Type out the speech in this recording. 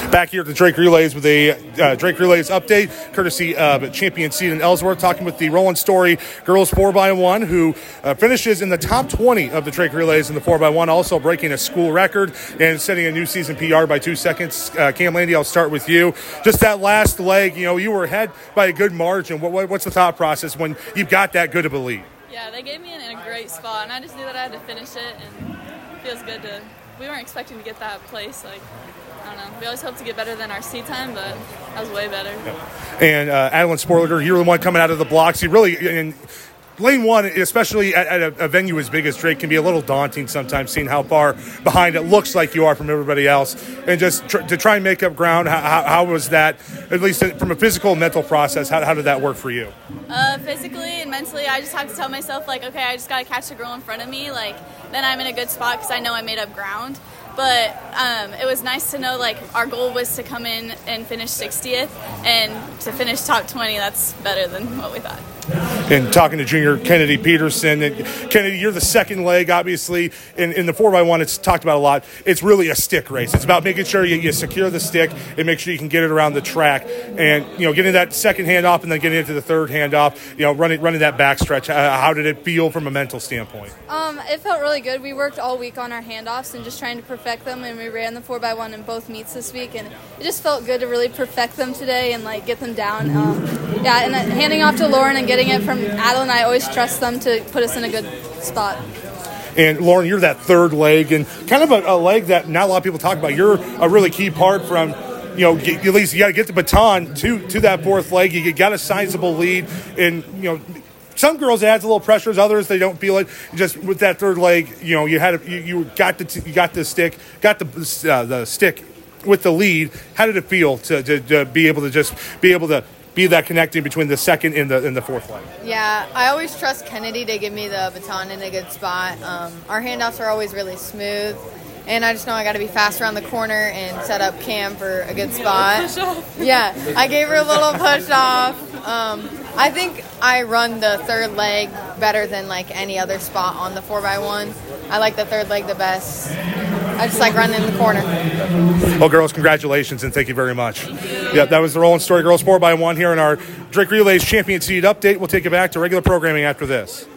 Back here at the Drake Relays with a Drake Relays update, courtesy of champion seed in Ellsworth, talking with the Roland Story girls 4x1, who finishes in the top 20 of the Drake Relays in the 4x1, also breaking a school record and setting a new season PR by 2 seconds. Cam Landy, I'll start with you. Just that last leg, you were ahead by a good margin. What's the thought process when you've got that good of a lead? Yeah, they gave me in a great spot, and I just knew that I had to finish it, and it feels good to. We weren't expecting to get that place. I don't know. We always hope to get better than our seed time, but that was way better. Yeah. And Adeline Sporliger, you're the one coming out of the blocks. You really, in lane one, especially at a venue as big as Drake, can be a little daunting sometimes, seeing how far behind it looks like you are from everybody else. And just to try and make up ground, how was that, at least from a physical and mental process, how did that work for you? Physically and mentally, I just have to tell myself, okay, I just got to catch the girl in front of me. Then I'm in a good spot because I know I made up ground. But it was nice to know, our goal was to come in and finish 60th, and to finish top 20, that's better than what we thought. And talking to junior Kennedy Peterson, and Kennedy, you're the second leg, obviously. In the 4x1, it's talked about a lot. It's really a stick race. It's about making sure you secure the stick and make sure you can get it around the track. And, getting that second handoff and then getting into the third handoff, running that backstretch. How did it feel from a mental standpoint? It felt really good. We worked all week on our handoffs and just trying to perfect them, and we ran the 4x1 in both meets this week, and it just felt good to really perfect them today and get them down. And handing off to Lauren and getting it from Adeline, I always trust them to put us in a good spot. And Lauren, you're that third leg, and kind of a leg that not a lot of people talk about. You're a really key part from, at least you got to get the baton to that fourth leg. You got a sizable lead, and some girls it adds a little pressure. Others they don't feel it. Just with that third leg, you got the stick with the lead. How did it feel to be able to be that connecting between the second and the fourth leg? Yeah, I always trust Kennedy to give me the baton in a good spot. Our handoffs are always really smooth, and I just know I got to be fast around the corner and set up Cam for a good spot. Yeah, I gave her a little push off. I think I run the third leg better than any other spot on the 4x1. I like the third leg the best. I just like running in the corner. Well, girls, congratulations, and thank you very much. Yeah, that was the Roland Story Girls 4x1 here in our Drake Relays Champion Seed update. We'll take it back to regular programming after this.